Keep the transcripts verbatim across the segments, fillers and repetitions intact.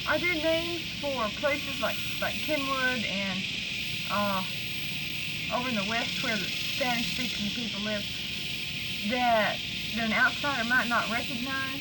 Are there names for places like like Kenwood and uh, over in the west where the Spanish-speaking people live that, that an outsider might not recognize?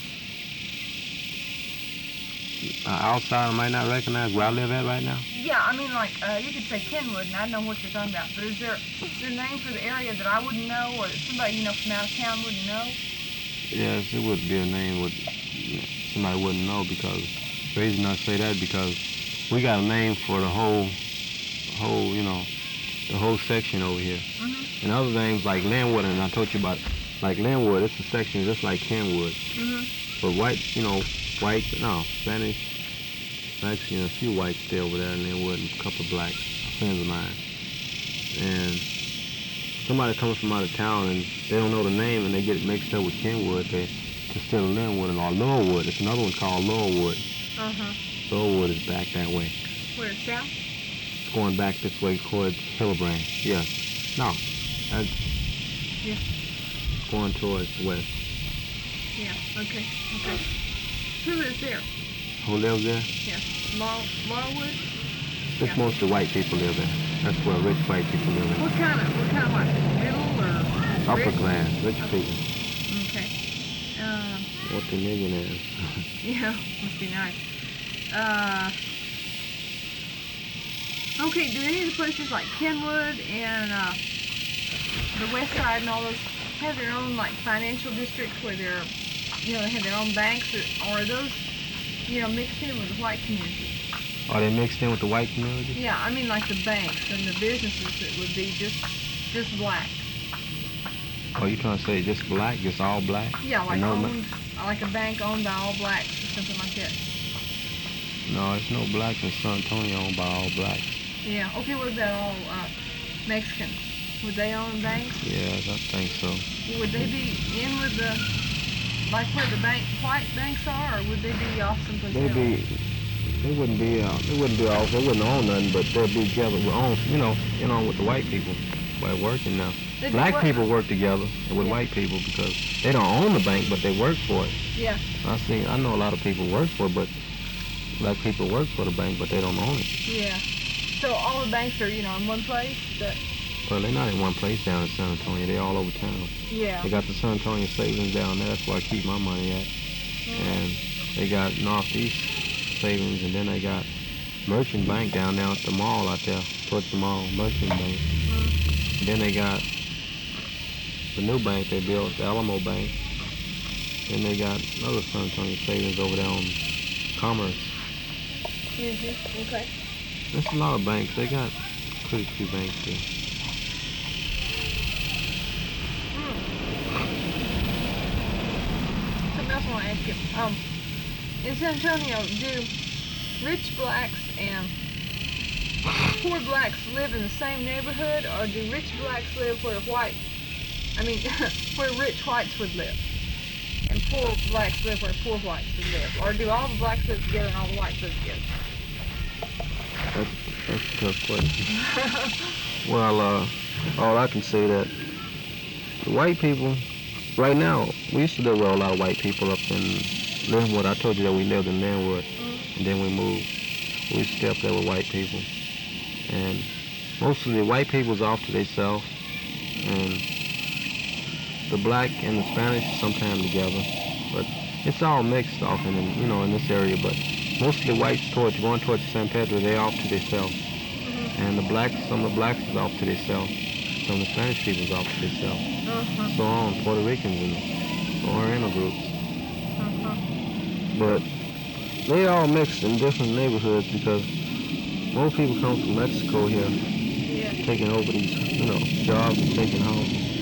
Uh, outsider might not recognize where I live at right now? Yeah, I mean, like, uh, you could say Kenwood, and I know what you're talking about, but is there, is there a name for the area that I wouldn't know, or that somebody, you know, from out of town wouldn't know? Yes, it would be a name would somebody wouldn't know, because the reason I say that because we got a name for the whole, whole, you know, the whole section over here. Mm-hmm. And other names like Linwood, and I told you about, like Linwood, it's a section just like Kenwood. Mm-hmm. But white, you know, white, no, Spanish, Mexican, a few whites stay over there in Linwood, and a couple of blacks, friends of mine. And somebody coming from out of town and they don't know the name and they get it mixed up with Kenwood, they instead of Linwood or Laurelwood. It's another one called Laurelwood. Uh-huh. Laurelwood is back that way. Where, south? Going back this way towards Hillebrand. Yes. No. That's Yeah. going towards west. Yeah, okay, okay. Who lives there? Who lives there? Yeah. Laurel, Laurelwood? It's Yeah. mostly white people live there. That's where rich white people live What in. kind of, what kind of white? Middle or Upper rich? class, rich Okay. people. Okay. Uh, What the millionaires. yeah, must be nice. Uh, okay, do any of the places like Kenwood and uh, the west side and all those have their own like financial districts where they're, you know, they have their own banks, or, or are those, you know, mixed in with the white community? Are they mixed in with the white community? Yeah, I mean like the banks and the businesses that would be just, just black. Are you trying to say just black, just all black? Yeah, like no, owned, like a bank owned by all blacks or something like that. No, it's no blacks in San Antonio owned by all blacks. Yeah. Okay, what about all uh, Mexicans? Would they own banks? Yes, I think so. Would they be in with the, like where the bank, white banks are, or would they be off someplace They'd else? be, they wouldn't be, uh, they wouldn't be all, they wouldn't own nothing, but they'd be together with own, you know, you know, with the white people by working now. They'd be Black what- people work together with Yeah. white people because they don't own the bank, but they work for it. Yeah. I see, I know a lot of people work for it, but black people work for the bank, but they don't own it. Yeah. So all the banks are, you know, in one place? That, Well, they're not in one place down in San Antonio. They're all over town. yeah. They got the San Antonio savings down there. That's where I keep my money at. And they got Northeast savings, and then they got Merchant Bank down there at the mall out there, towards the mall, Merchant Bank. Mm. And then they got the new bank they built, the Alamo Bank. Then they got another San Antonio savings over there on Commerce. Mm-hmm. Okay. There's a lot of banks. They got pretty few banks here. Something else I want to ask you. Um, in San Antonio, do rich blacks and poor blacks live in the same neighborhood, or do rich blacks live where white, I mean, where rich whites would live, and poor blacks live where poor whites would live, or do all the blacks live together and all the whites live together? That's, that's a tough question. Well, uh, all I can say that the white people, right now, we used to live with a lot of white people up in Linwood. I told you that we lived in Linwood, Mm. and then we moved. We used to stay up there with white people. And mostly the white people's off to themselves, and the black and the Spanish sometimes together. But it's all mixed off in, you know, in this area. But mostly the whites towards, going towards San Pedro, they're off to themselves. And the blacks, some of the blacks is off to themselves. Some of the Spanish people's off to themselves. Uh-huh. So on, Puerto Ricans and Oriental groups. Uh-huh. But they all mixed in different neighborhoods because most people come from Mexico here, Yeah. taking over these, you know, jobs and taking houses.